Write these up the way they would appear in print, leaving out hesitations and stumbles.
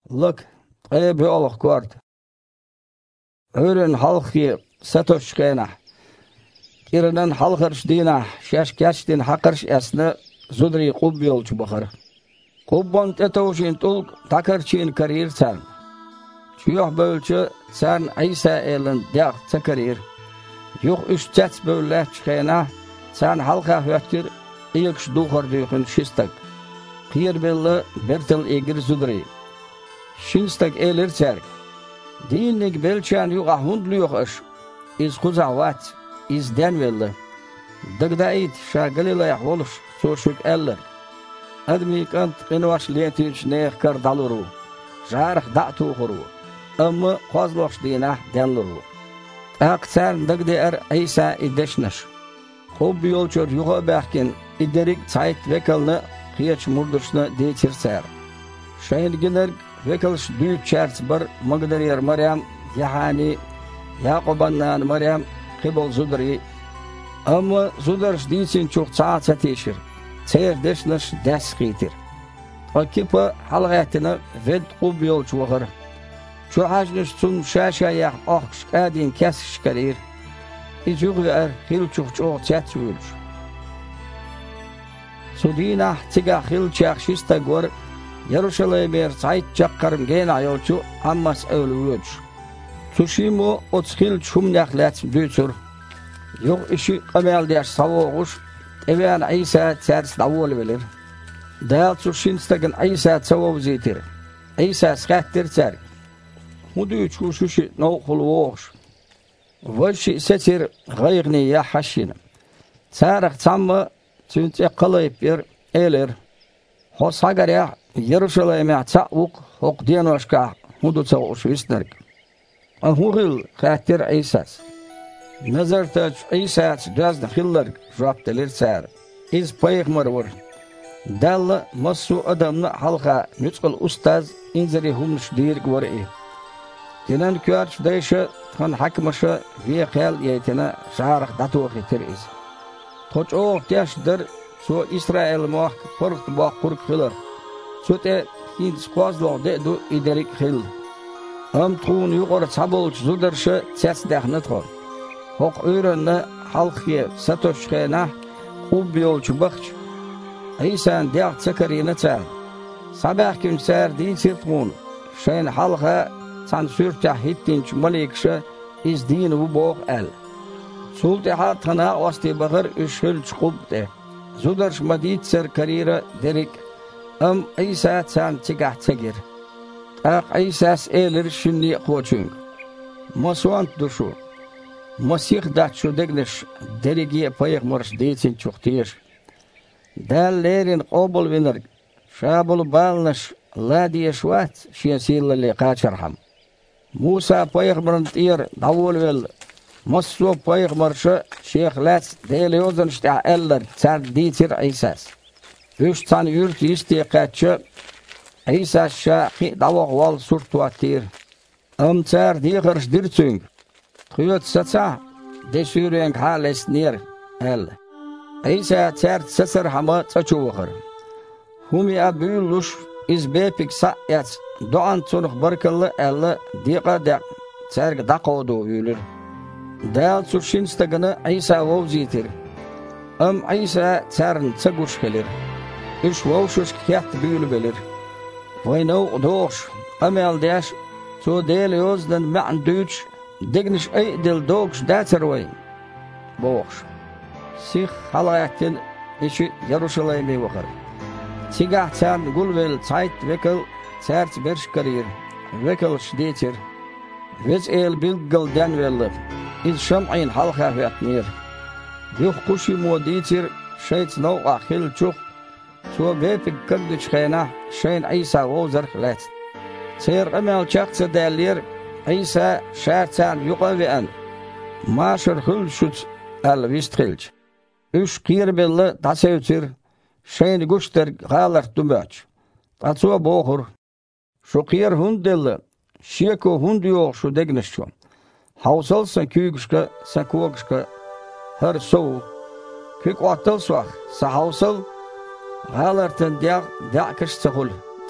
Look, bir oluk gördü. Öğren halkı satoşkena. Kirinen halkırş dina, şaşkaçtin hakırş esne zudri qub yolcu bakır. Qubbon tetavşin tulk takırçin karir sen. Çuyuh bölçü sen İsa elin dağ takarir. Yok üç çets böyle çıkayna sen halka hötür ilk duhar düğün şistak. Qiyir belli bertil egir zudri. Şinstak elir çerk. Dinlik belçan yok ahundlu yok iş. İz kuzavat, iz denvelli. Dıgdayit şagalilayah oluş soşuk eller. Admi kant qinvaş liyetinç neyh kar daluru. Jarık da tuğuru. Amma qazloş dinah denluru. Aqsan dıgdi İsa ideşneş. Qub yolçur yuğa bahkin iderik çayt vekalını qiyaç murduşna deyçirser. Şayin giler vekalış düyük çerç bir Magdariyer Maryam Yahani Yaqubannan Maryam qibol zudri. Amma zudarş deyçin çok çaça teşir. Çeyr deşneş des qitir. Akipa halqatına ved qub yolçu vaqır. Şu hajnış sun şaşaya aqş qadin kesiş karir. İcüğler hilçuq çoq çat yürüş. Sudina tiga hilçaq şista gor Yeruşalaymer sayt çaqqarım gen ayolçu ammas ölüyüç. Sushimo otskil çumnaqlat düçür. Yok işi qamaldaş savoğuş evan İsa çers davul bilir. Dal sushinstagan İsa savov zitir. İsa skattir çer. Mudu çuşuşi no qulvoş. Vaşı setir gayğni ya haşin. Sarıq çamma çünçe qalayıp bir eler. Hosagarya Yeruşalayme çaq hok diyanoşka mudu çavuş isnerk. Ahugil xatir İsa's. Nazarta İsa's dazda xillar jawab delir sar. İz payğmar var. Dalla masu adamna halqa nüçqal ustaz inzeri humş dirk var. Dinan kuyarç dayşa tan hakmaşa ve qal yetena şarq datu xitir iz. Toçoq yaşdır so İsrail moq porq baq qurq xilar. Sote hins qazlo de du iderik xil. Am tuğun yuqarı çabolç zudarşı çesdahны tqor. Hoq öğrenne halqı satoşqena qub yolçu baqç. İsan dağ çakarina çal. Sabah gün ser dinçir tuğun. Şayn halqa sansürta hittinç malikşa iz din bu boq el. Sultaha tana osti bağır üşhül çqub de. Zudarş madit ser karira derik. Am İsa çan çigah çegir. Aq İsa's elir şünni qoçun. Masuant duşu. Masih daçu degniş derigiye payıqmırş deysin çoxtiyiş. Dallerin qobul vinir. Şabul balnış la diyeşvat şiyasilli qaçarham. Musa payıqmırın tiyir davul vel. Masu payıqmırşı şeyhlats deyliozun işte eller çar deytir İsa's. Üç tane yurt istiqatçı İsa şaqi davaq wal surtuatir. Amçar diğirş dirçün. Tuyot satsa desürenk hales nir el. İsa çar sasır hama çaçuğır. Humi abuluş izbepik sa'yat doğan çonuk barkallı elle diqa da çarg daqodu yülür. Dal surşinstagını İsa vovzitir. Am İsa çarn çaguş gelir. Üç vovşuş kiyat büyülü belir. Vayno doğuş, amel daş, so deliozdan ma'an düç, digniş eydil doğuş datarvay. Boğuş. Sih halayatın işi Yeruşalayme vakar. Sigah çan gulvel çayt vekal çerç berş karir, vekal şdeçir. Vez el bilgil denvelli, iz şam'in halqa hüyatnir. Yuh kuşi modiçir, şeyt nov'a xil çuq, so bepik kırdıç xeyna, şeyin İsa ozar xilat. Seyir amel çaqsa derler, İsa şartsan yuqavi'an. Maşır xil şuç al vistxilç. Üç qiyir belli tasevçir, şeyin guşter galar dumbaç. Tatsuva boğur. Şu qiyir hundelli, şiyeko hundi yoq şu degnişço. Hausalsa küygüşka, sakuagüşka, her soğuk. Kük otel suaq, sa hausal, galartan dağ kış çağul.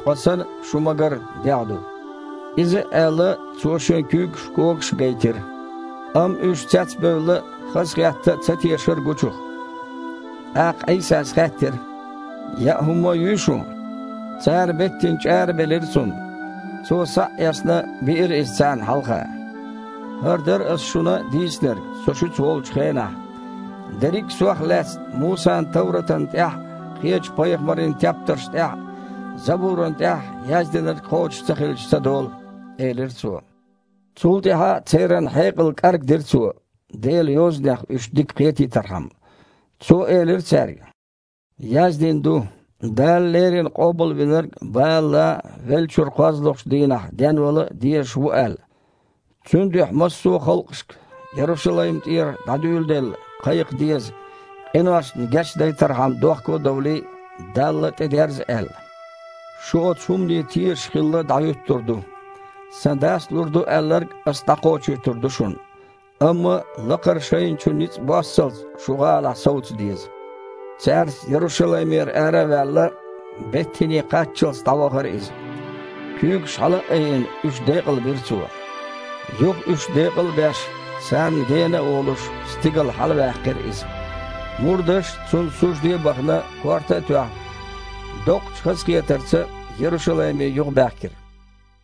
Qasan şumagar diyadu. İzi əli çoşun kük şkoğuş geytir. Am üç çəç böyle xasqiyyatda çət yaşır guçuq. Aq İsas xəttir. Ya humma yuşu. Çər bettin çər belirsun. Sosa yasna bir issan halqa. Hırdır as şuna disler. Soşu çol çxena. Derik suahlas Musan Tavratan tah. Qiyaç payğmarin taptırş tah. Zaburun tah. Yazdiler qoç çxilç sadol. Elir su. Sultiha çeren heqil qarq dirsu. Del yozdaq üçdik qiyeti tarham. Su elir çərg. Yazdin du. Dallerin qobul bilir balla velçur qazlıqş dinah. Denvali diyeş bu el. Sündüh massu xalqışk. Yaruşalayım tiyir dadüldel. Qayıq diyez. Envaşn geçday tarham doqko davli dallat ederz el. Şu çumdi tiyir şqilla dayut durdu. Sandas lurdu eller astaqo çütürdü şun. Amma laqar şeyin çünniç bassal şuğala savut diyez. Çər Yaruşalaymer ära valla bettini qaçıl stavaqır iz. Küyük şalı eyin 3 deqil bir suva. Yoq 3 deqil 5. Sen gene oluş stigil hal vaqir iz. Murdaş çun suj diye baxna kvarta tuah. Doq çıxız yeterse Yaruşalaymer yoq baqir.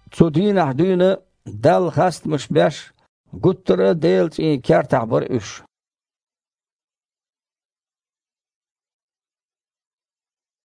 Çudinah düne dal xastmış 5. Guttura delç in kertah bir 3.